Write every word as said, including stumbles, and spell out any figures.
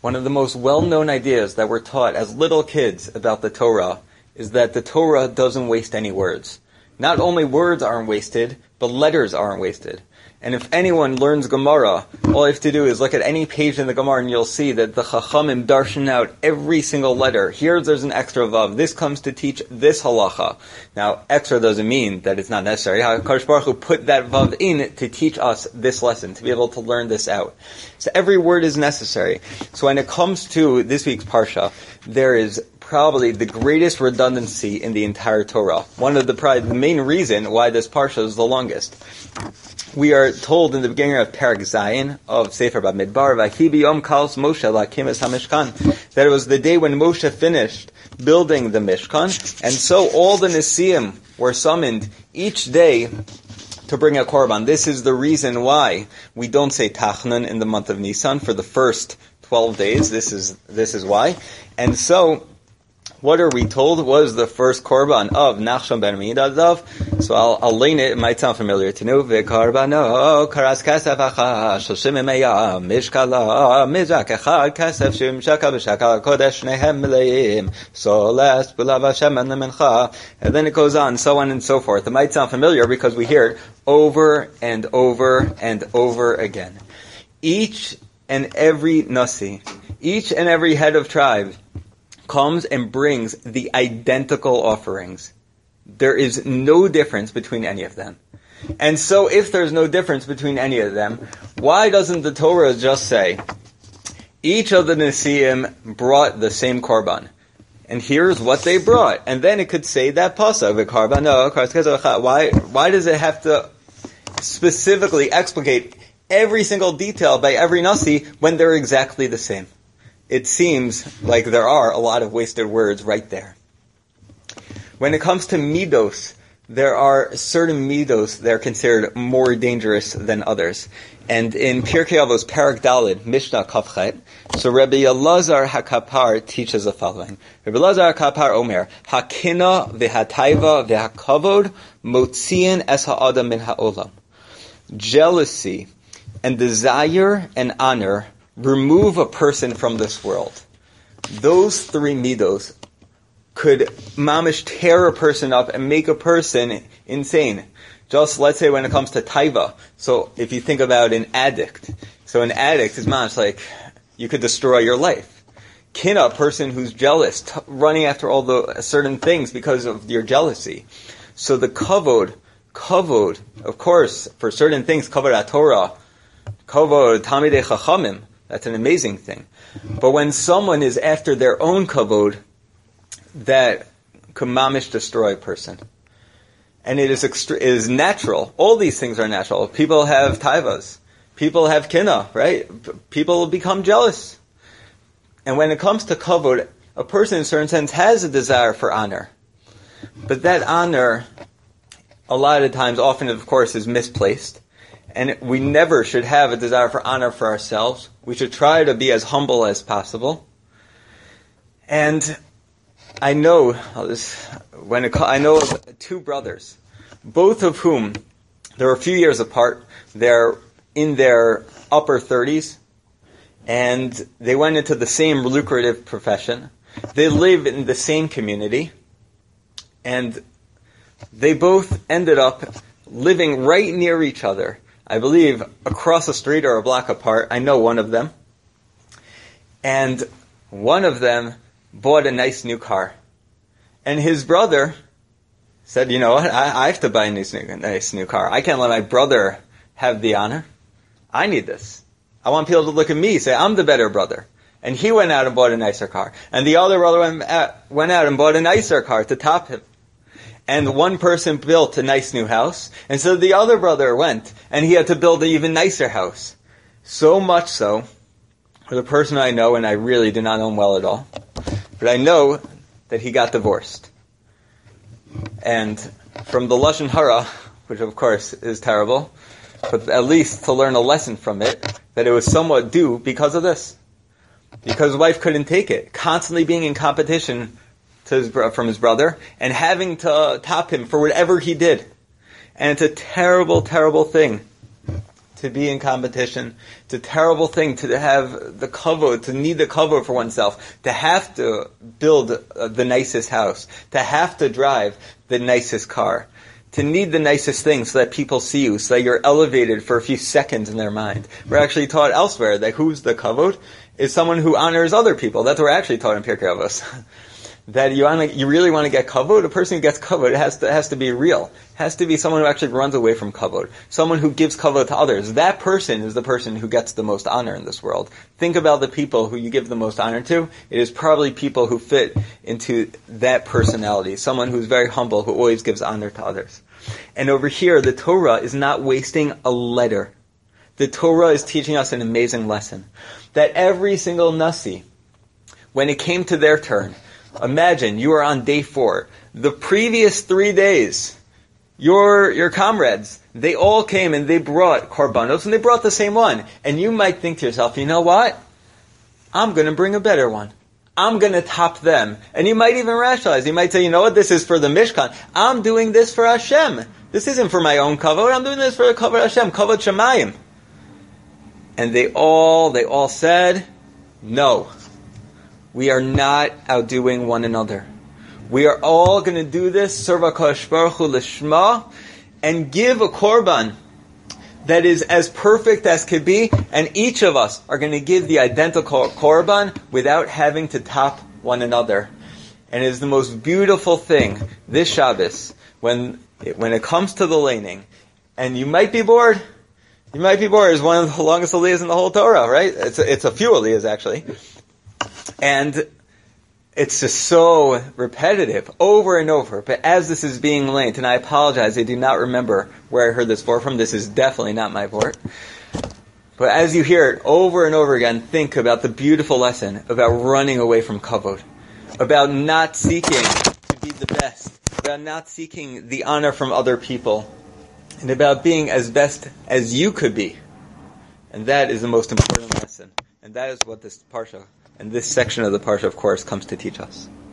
One of the most well-known ideas that we're taught as little kids about the Torah is that the Torah doesn't waste any words. Not only words aren't wasted, but letters aren't wasted. And if anyone learns Gemara, all you have to do is look at any page in the Gemara and you'll see that the Chachamim darshan out every single letter. Here there's an extra vav. This comes to teach this halacha. Now, extra doesn't mean that it's not necessary. HaKadosh Baruch Hu put that vav in to teach us this lesson, to be able to learn this out. So every word is necessary. So when it comes to this week's Parsha, there is probably the greatest redundancy in the entire Torah. One of the, probably the main reason why this Parsha is the longest. We are told in the beginning of Perek Zayin of Sefer Bamidbar, Vahi b'yom kals Moshe lakim es hamishkan, that it was the day when Moshe finished building the Mishkan, and so all the Nesiim were summoned each day to bring a korban. This is the reason why we don't say Tachnun in the month of Nisan for the first twelve days. This is this is why. And so, what are we told was the first korban of Nachshon ben Aminadav? So I'll, I'll lean it. It might sound familiar to you. V'karbano karas kasef achad shoshim emeya mishkala mizrak echad kasef shim shaka b'shaka kodesh nehem meleim soles b'lav Hashem and lemencha. And then it goes on, so on and so forth. It might sound familiar because we hear it over and over and over again. Each and every nasi, each and every head of tribe comes and brings the identical offerings. There is no difference between any of them. And so if there's no difference between any of them, why doesn't the Torah just say, each of the Nesiim brought the same korban, and here's what they brought, and then it could say that pasuk, why, why does it have to specifically explicate every single detail by every Nasi when they're exactly the same? It seems like there are a lot of wasted words right there. When it comes to midos, there are certain midos that are considered more dangerous than others. And in Pirkei Avos Perek Daled, Mishnah Kafchet, so Rabbi Elazar HaKapar teaches the following. Rabbi Elazar HaKapar Omer, Hakina v'hataiva v'hakavod motziin es ha'adam min ha'olam. Jealousy and desire and honor remove a person from this world. Those three midos could mamish tear a person up and make a person insane. Just let's say when it comes to taiva. So if you think about an addict, so an addict is mamish like you could destroy your life. Kina, a person who's jealous, t- running after all the certain things because of your jealousy. So the kavod, kavod, of course, for certain things, kavod HaTorah, kavod Talmidei Chachamim. That's an amazing thing. But when someone is after their own kavod, that could mamish destroy a person. And it is extre- it is natural. All these things are natural. People have taivas. People have kina, right? P- people become jealous. And when it comes to kavod, a person in a certain sense has a desire for honor. But that honor, a lot of times, often of course, is misplaced. And we never should have a desire for honor for ourselves. We should try to be as humble as possible. And I know when it, I know of two brothers, both of whom they're a few years apart. They're in their upper thirties, and they went into the same lucrative profession. They live in the same community, and they both ended up living right near each other. I believe across the street or a block apart. I know one of them. And one of them bought a nice new car. And his brother said, you know what, I, I have to buy a nice new, nice new car. I can't let my brother have the honor. I need this. I want people to look at me, say, I'm the better brother. And he went out and bought a nicer car. And the other brother went out, went out and bought a nicer car to top him. And one person built a nice new house, and so the other brother went, and he had to build an even nicer house. So much so, for the person I know, and I really do not know him well at all, but I know that he got divorced. And from the Lashon Hara, which of course is terrible, but at least to learn a lesson from it, that it was somewhat due because of this. Because his wife couldn't take it. Constantly being in competition to his, from his brother, and having to top him for whatever he did. And it's a terrible, terrible thing to be in competition. It's a terrible thing to have the kavod, to need the kavod for oneself, to have to build uh, the nicest house, to have to drive the nicest car, to need the nicest things so that people see you, so that you're elevated for a few seconds in their mind. We're actually taught elsewhere that who's the kavod is someone who honors other people. That's what we're actually taught in Pirkei Avos. That you want to, you really want to get kavod. A person who gets kavod, it has to has to be real. It has to be someone who actually runs away from kavod. Someone who gives kavod to others. That person is the person who gets the most honor in this world. Think about the people who you give the most honor to. It is probably people who fit into that personality. Someone who's very humble, who always gives honor to others. And over here, the Torah is not wasting a letter. The Torah is teaching us an amazing lesson. That every single Nasi, when it came to their turn, imagine you are on day four. The previous three days, your your comrades, they all came and they brought korbanos, and they brought the same one. And you might think to yourself, you know what? I'm going to bring a better one. I'm going to top them. And you might even rationalize. You might say, you know what? This is for the Mishkan. I'm doing this for Hashem. This isn't for my own kavod. I'm doing this for the kavod Hashem, kavod Shemayim. And they all, they all said, no. We are not outdoing one another. We are all going to do this, serve HaKadosh Baruch Hu Lishma, and give a korban that is as perfect as could be, and each of us are going to give the identical korban without having to top one another. And it is the most beautiful thing this Shabbos, when it, when it comes to the laning, and you might be bored. You might be bored. It's one of the longest aliyahs in the whole Torah, right? It's a, it's a few aliyahs, actually. And it's just so repetitive, over and over. But as this is being laid, and I apologize, I do not remember where I heard this for from. This is definitely not my vort. But as you hear it over and over again, think about the beautiful lesson about running away from kavod, about not seeking to be the best, about not seeking the honor from other people, and about being as best as you could be. And that is the most important lesson. And that is what this parsha, and this section of the parsha, of course, comes to teach us.